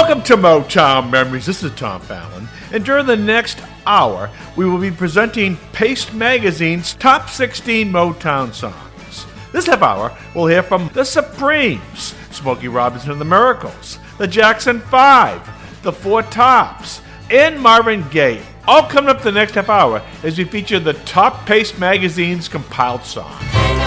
Welcome to Motown Memories. This is Tom Fallon, and during the next hour, we will be presenting Paste Magazine's Top 16 Motown Songs. This half hour, we'll hear from the Supremes, Smokey Robinson and the Miracles, the Jackson 5, the Four Tops, and Marvin Gaye. All coming up the next half hour as we feature the top Paste Magazine's compiled songs.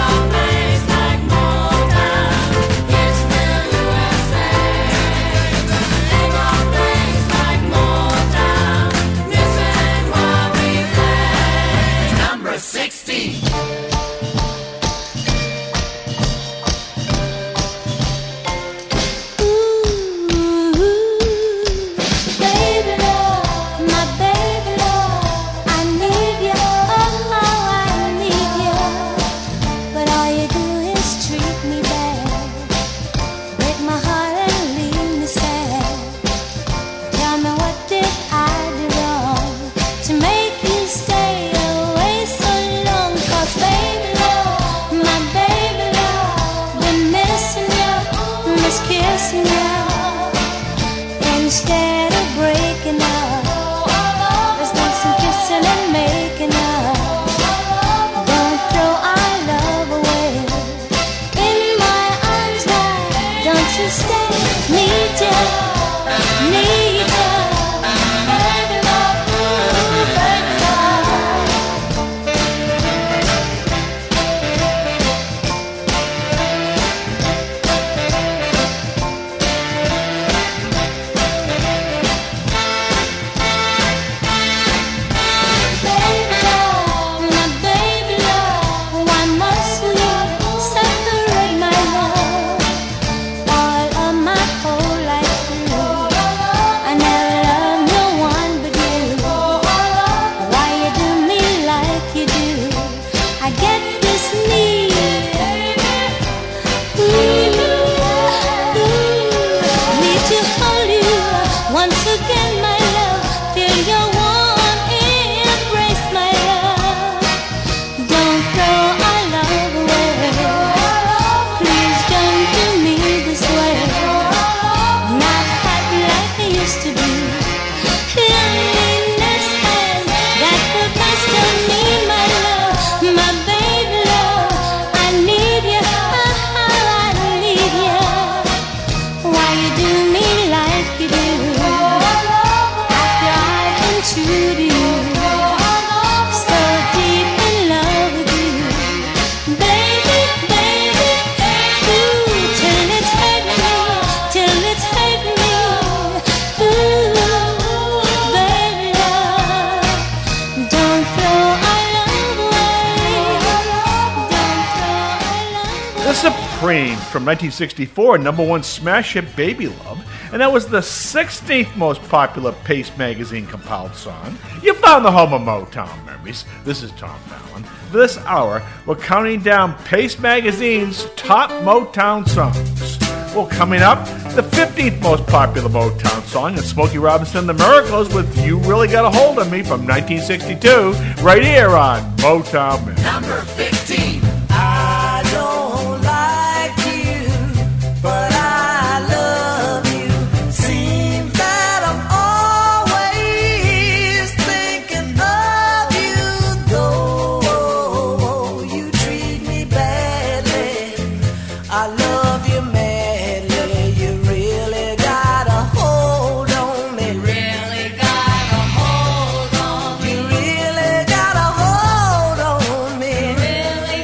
From 1964, number one smash hit Baby Love, and that was the 16th most popular Paste Magazine compiled song. You found the home of Motown Memories. This is Tom Fallon. This hour, we're counting down Paste Magazine's top Motown songs. Well, coming up, the 15th most popular Motown song is Smokey Robinson and the Miracles with You Really Got a Hold of Me from 1962, right here on Motown Memories. Number 15. I don't like you, but I love you. Seems that I'm always thinking of you, though you treat me badly. I love you madly. You really got a hold on me. Really got a hold on me. You really got a hold on me. Really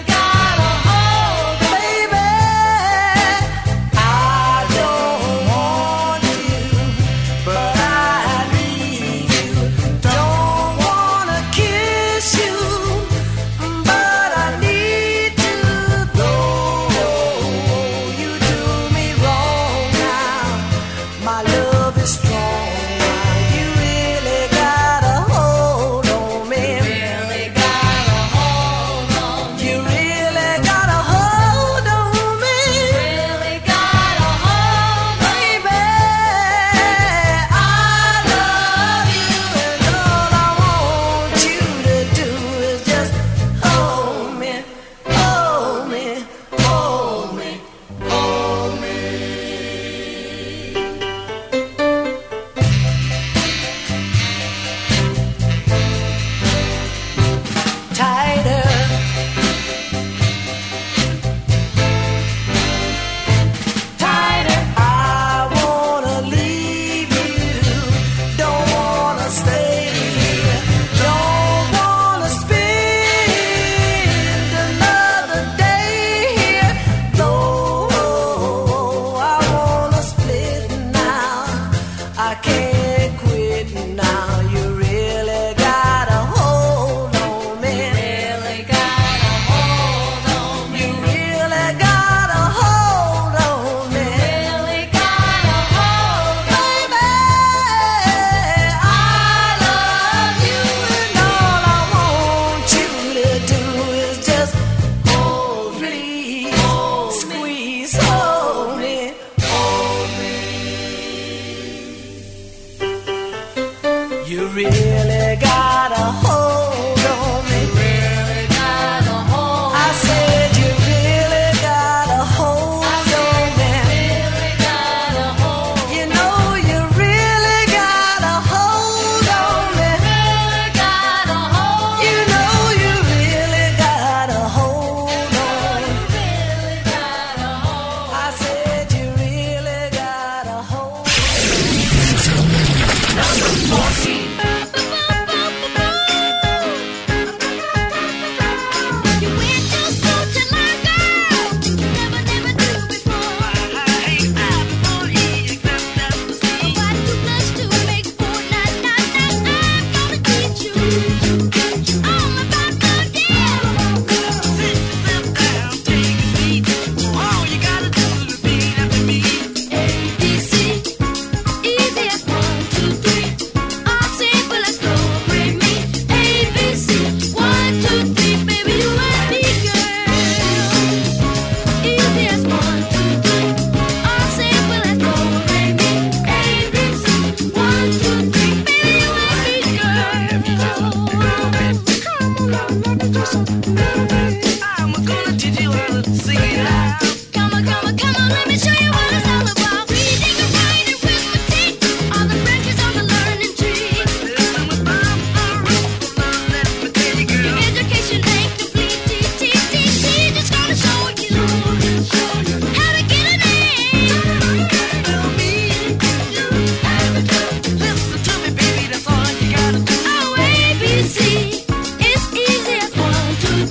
I'm gonna teach you how to sing it out. Come on, come on, come on, let me show you what it's all about. Reading and writing arithmetic are the branches on the learning tree. Listen with Bob the roof, let me tell you, girl. Education ain't complete. Just gonna show you how to get an A. Tell me you have it. Listen to me, baby, that's all you gotta do. Oh, ABC, it's easy as 1, 2,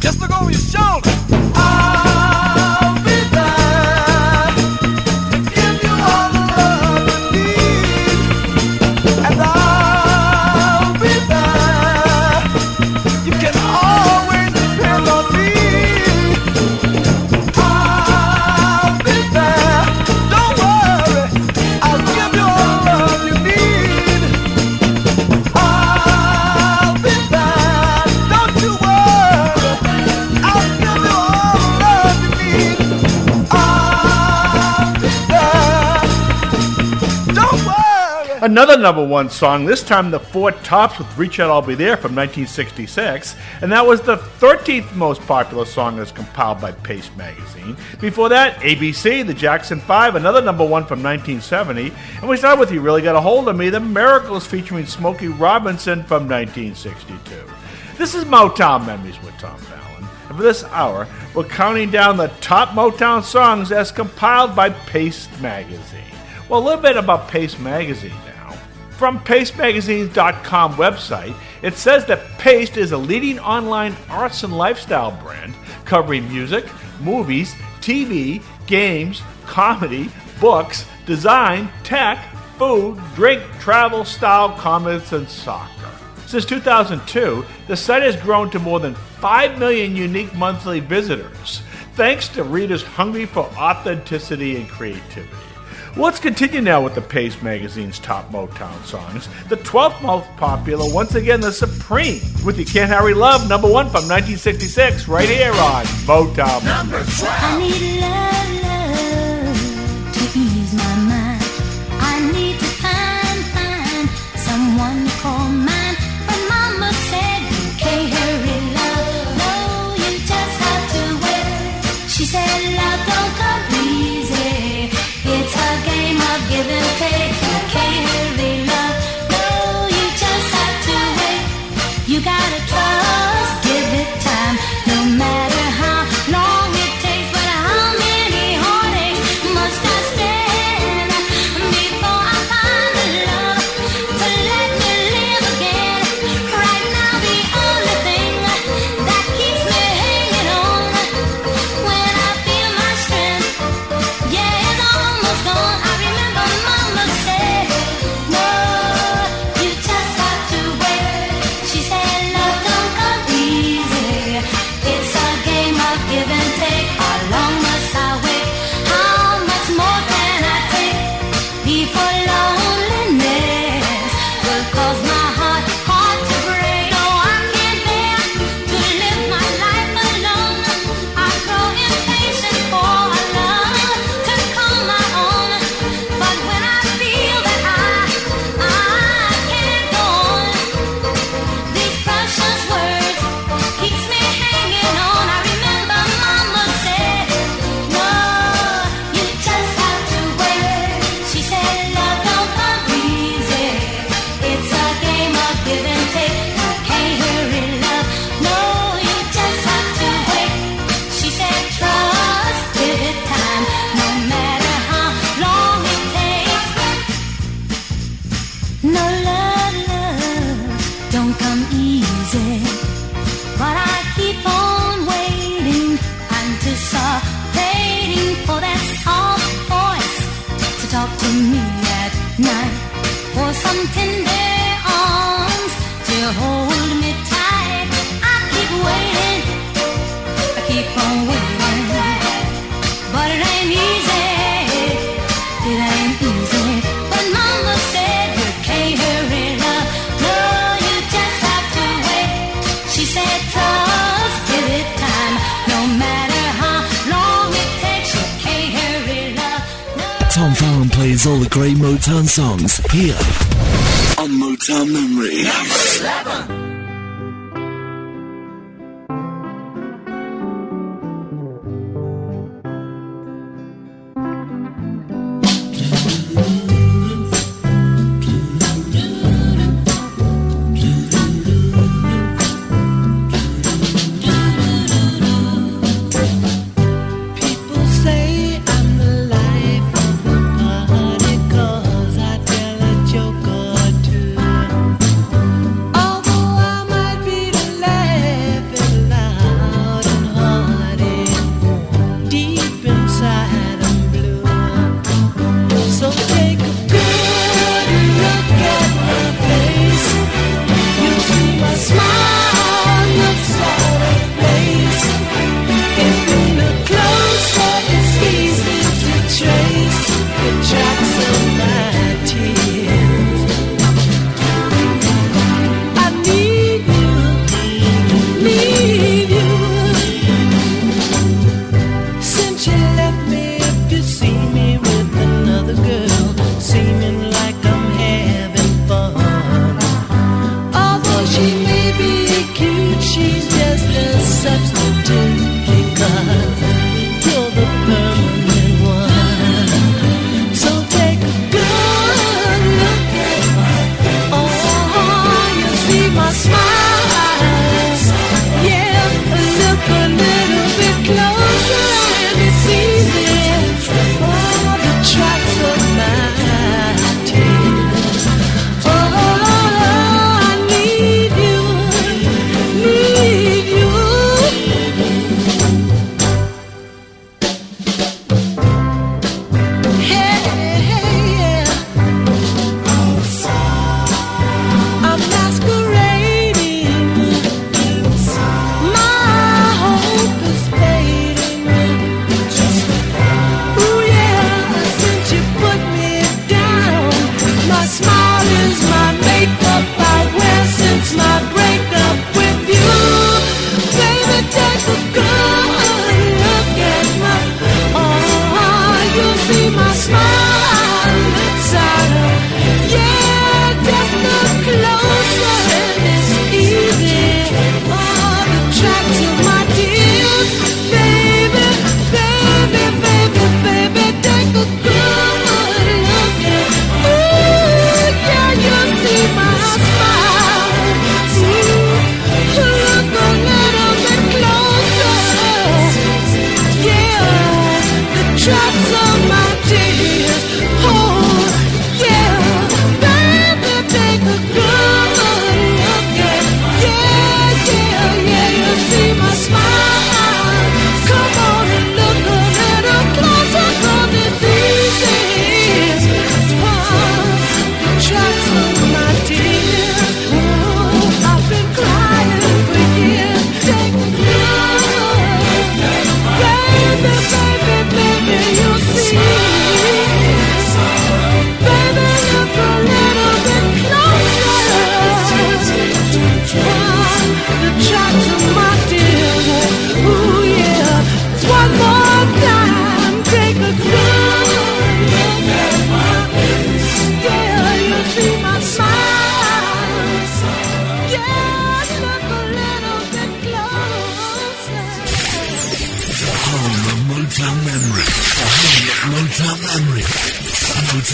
Just look over your shoulder. I'll be there to give you all the love you need, and I'll be there. You can always depend on me. I'll be there. Don't worry, I'll give you all the love you need. I'll be there. Don't you worry, I'll give you all the love you need. I'll be there. Don't worry. Another number one song, this time the Four Tops with Reach Out I'll Be There from 1966, and that was the 13th most popular song as compiled by Paste Magazine. Before that, ABC, the Jackson 5, another number one from 1970, and we start with You Really Got a Hold of Me, The Miracles featuring Smokey Robinson from 1962. This is Motown Memories with Tom Fallon, and for this hour, we're counting down the top Motown songs as compiled by Paste Magazine. Well, a little bit about Paste Magazine now. From PasteMagazine.com website, it says that Paste is a leading online arts and lifestyle brand covering music, movies, TV, games, comedy, books, design, tech, food, drink, travel, style, comics, and soccer. Since 2002, the site has grown to more than 5 million unique monthly visitors, thanks to readers hungry for authenticity and creativity. Let's continue now with the Paste Magazine's top Motown songs. The 12th most popular, once again, The Supreme, with You Can't Hurry Love, number one from 1966, right here on Motown. Number 12. I need love to ease my mind. I need to find someone to call mine. But Mama said you can't hurry love. No, you just have to wait. She said love don't come easy. It's a game of give and take. You can't hurry love. No, you just have to wait. You gotta trust, give it time. No matter how long it takes, but how many heartaches must I stand before I find the love to let me live again? Right now the only thing that keeps me hanging on when I feel my strength, yeah, it's almost gone. I remember Mama said, no, you just have to wait. She said love don't come easy. It's a game of give and take. How long must I wait? How much more can I take before loneliness will cause my heart to break? No, I can't bear to live my life alone. I grow impatient for a love to call my own. But when I feel that I can't go on, these precious words keeps me hanging on. I remember Mama said, no, you just have to wait. She said love don't come easy. It's a game of give and take. You can't hurry love. No, you just have to wait. She said trust, give it time. No matter how long it takes. No love don't come easy. But I keep on waiting, anticipating for that soft voice to talk to me at night, for some tender arms to hold me tight. I keep waiting, I keep on waiting, but it ain't easy, it ain't easy. But Mama said you can't hurry love. No, you just have to wait. She said trust, give it time. No matter how long it takes, you can't hurry love. No. Tom Fallon plays all the great Motown songs here on Motown Memories. Number 11. People say I'm the life of the party 'cause I tell a joke or two. Although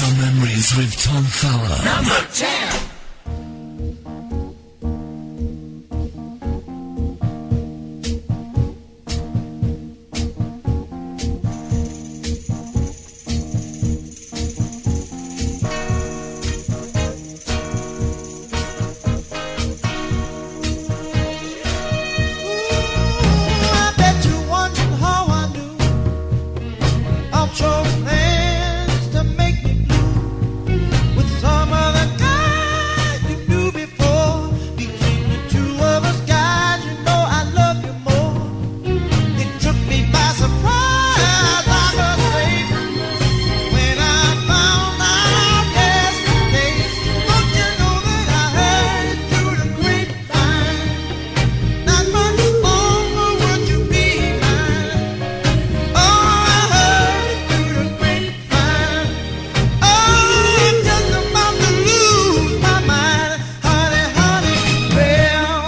Motown Memories with Tom Fowler. Number 10. I bet you wondered how I knew of your plans to make me blue with some other guy you knew before. Between the two of us, guys, you know I love you more. It took me by surprise, I must say, when I found out yesterday. Don't you know that I heard it through the grapevine? Not much longer would you be mine. Oh, I heard it through the grapevine. Oh, I'm just about to lose my mind, honey, honey. Well,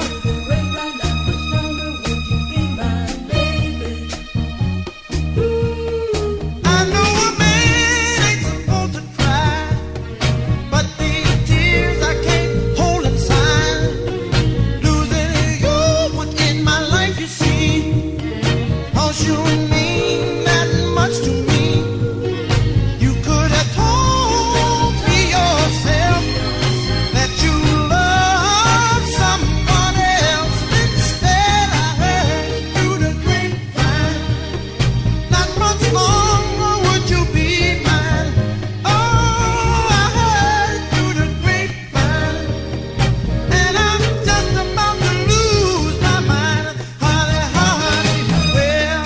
I know a man ain't supposed to cry, but these tears I can't hold inside. Losing you was in my life, you see. 'Cause you mean that much to me. You could have told me yourself that you love someone else. Instead, I heard it through the grapevine. Not much longer would you be mine. Oh, I heard it through the grapevine. And I'm just about to lose my mind, honey, honey. Well,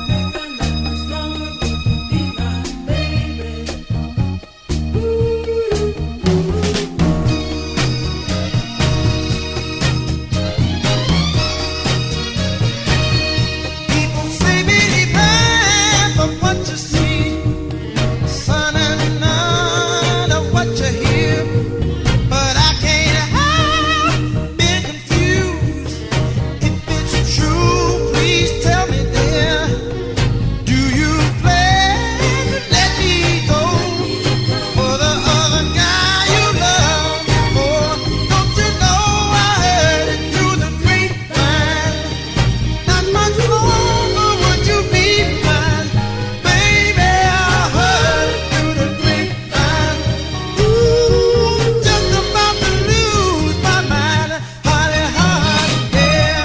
people say believe half of what you see, son, and none of what you hear. But I can't help being confused. If it's true, please tell me, dear. Do you plan to let me go for the other guy you love before? Don't you know I heard it through the grapevine? Not much longer would you be mine, baby. I heard it through the grapevine. Ooh, just about to lose my mind, honey, honey, yeah.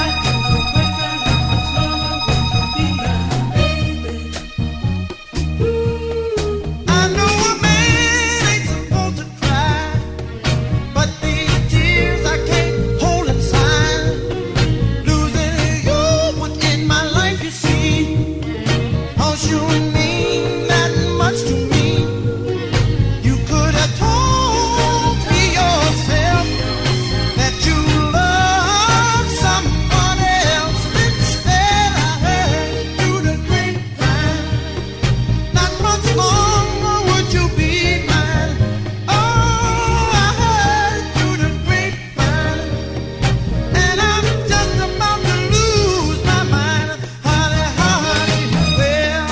I know a man ain't supposed to cry, but these tears I can't hold inside. Losing you was in my life, you see. 'Cause you mean that much to me. You could have told me yourself that you love someone else. Instead, I heard it through the grapevine. Not much longer would you be mine. Oh, I heard it through the grapevine. And I'm just about to lose my mind, honey, honey. Well,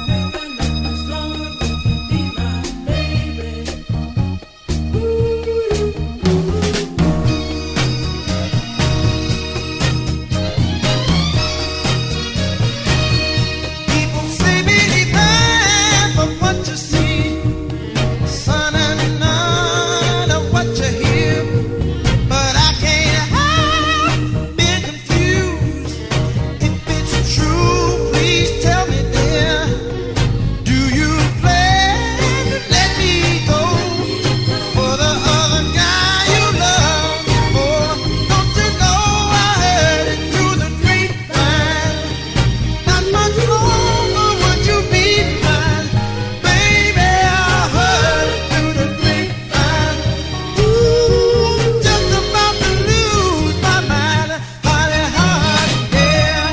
people say believe half of what you see, son, and none of what you hear. But I can't help being confused. If it's true, please tell me, dear. Do you plan to let me go for the other guy you love before? Don't you know I heard it through the grapevine? Not much longer would you be mine, baby. I heard it through the grapevine. Ooh, just about to lose my mind, honey, honey, yeah.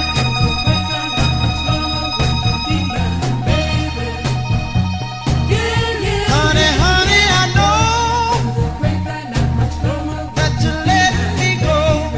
Honey, honey, I know that you let me go.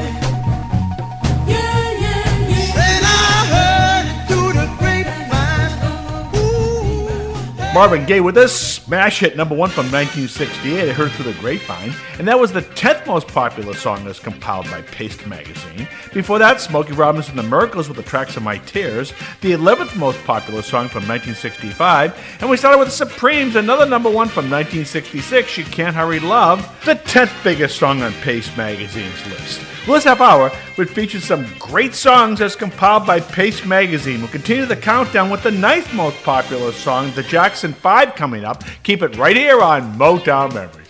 Said I heard it through the grapevine. Ooh, Marvin Gaye with us, smash hit number 1 from 1968, I heard through the grapevine, and that was the 10th most popular song as compiled by Paste magazine. Before that, Smokey Robinson and the Miracles with the tracks of My Tears, the 11th most popular song from 1965, and we started with the Supremes, another number 1 from 1966, You Can't Hurry Love, the 10th biggest song on Paste magazine's list. Well, this half hour, which features some great songs as compiled by Paste magazine. We'll continue the countdown with the 9th most popular song, the Jackson 5, coming up. Keep it right here on Motown Memories.